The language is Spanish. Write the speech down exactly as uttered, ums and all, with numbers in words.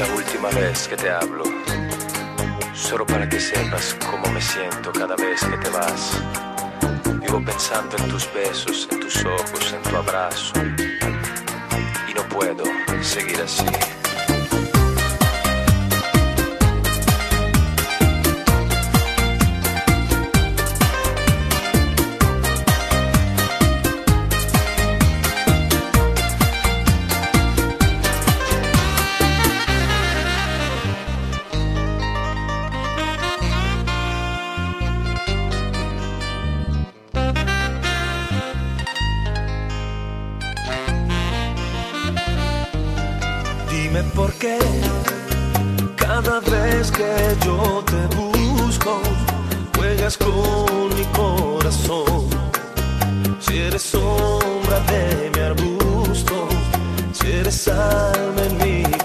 la última vez que te hablo, solo para que sepas cómo me siento cada vez que te vas. Vivo pensando en tus besos, en tus ojos, en tu abrazo, y no puedo seguir así. Dime por qué cada vez que yo te busco juegas con mi corazón. Si eres sombra de mi arbusto, si eres alma en mi